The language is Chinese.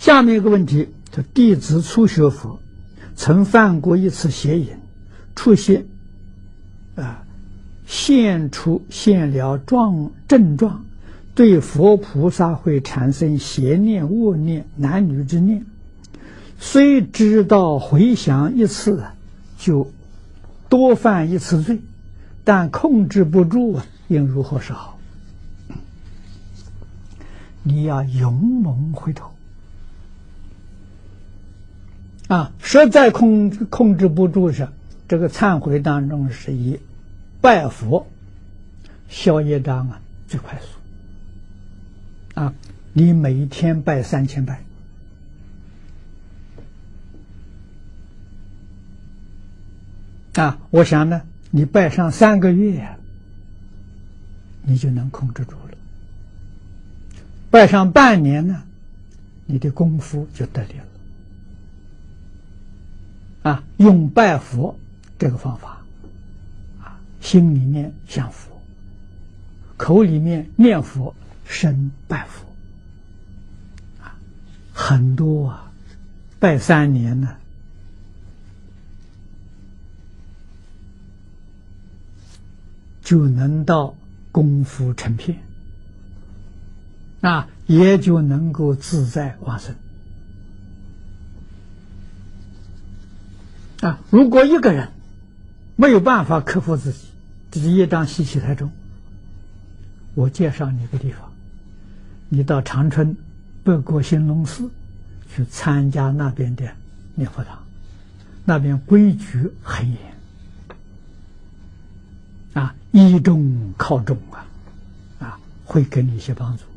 下面一个问题，这弟子初学佛，曾犯过一次邪淫，出现现了症状，对佛菩萨会产生邪念、恶念、男女之念。虽知道回想一次就多犯一次罪，但控制不住，应如何是好？你要勇猛回头实在控制不住时，这个忏悔当中是以拜佛消业障最快速你每天拜3000拜我想呢，你拜上3个月你就能控制住了，拜上半年呢，你的功夫就得力了用拜佛这个方法心里面想佛，口里面念佛，身拜佛很多拜3年呢就能到功夫成片也就能够自在往生如果一个人没有办法克服自己，这业障习气太重，我介绍你一个地方，你到长春北国兴隆寺去参加那边的念佛堂，那边规矩很严依众靠众会给你一些帮助